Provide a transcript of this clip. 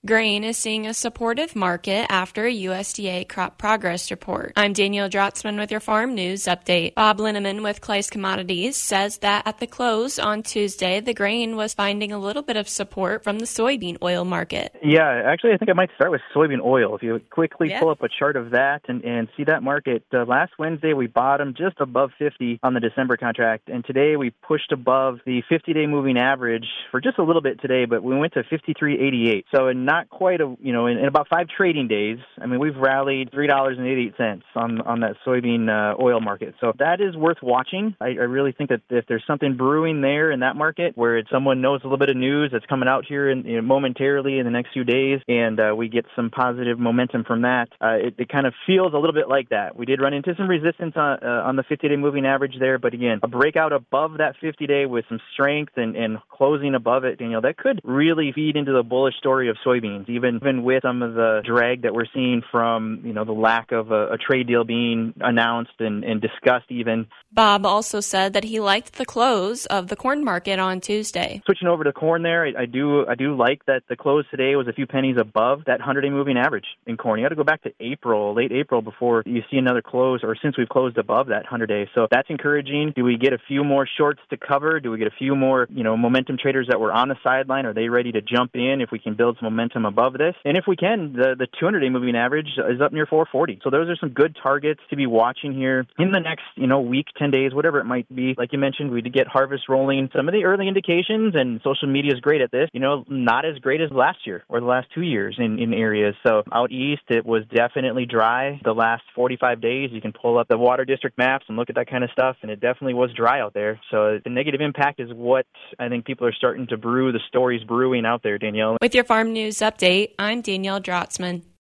Grain is seeing a supportive market after a USDA crop progress report. I'm Danielle Drotzman with your Farm News Update. Bob Linneman with Clays Commodities says that at the close on Tuesday, the grain was finding a little bit of support from the soybean oil market. Yeah, actually, I think I might start with soybean oil. If you quickly pull up a chart of that and see that market, last Wednesday we bottomed just above 50 on the December contract, and today we pushed above the 50-day moving average for just a little bit today, but we went to 53.88. So not quite in about 5 trading days, I mean, we've rallied $3.88 on that soybean oil market. So that is worth watching. I really think that if there's something brewing there in that market where someone knows a little bit of news that's coming out here momentarily in the next few days, and we get some positive momentum from that, it kind of feels a little bit like that. We did run into some resistance on the 50-day moving average there, but again, a breakout above that 50-day with some strength and closing above it, that could really feed into the bullish story of soybeans, even with some of the drag that we're seeing from, the lack of a trade deal being announced and discussed even. Bob also said that he liked the close of the corn market on Tuesday. Switching over to corn there, I do like that the close today was a few pennies above that 100-day moving average in corn. You got to go back to late April before you see another close, or since we've closed above that 100-day. So that's encouraging. Do we get a few more shorts to cover? Do we get a few more, momentum traders that were on the sideline? Are they ready to jump in if we can build some momentum above this? And if we can, the 200-day moving average is up near 440. So those are some good targets to be watching here in the next, week, 10 days, whatever it might be. Like you mentioned, we did get harvest rolling. Some of the early indications, and social media is great at this, not as great as last year or the last 2 years in areas. So out east, it was definitely dry the last 45 days. You can pull up the water district maps and look at that kind of stuff, and it definitely was dry out there. So the negative impact is what I think people are starting to brew, the stories brewing out there, Danielle. With your Farm News Update, I'm Danielle Drotzman.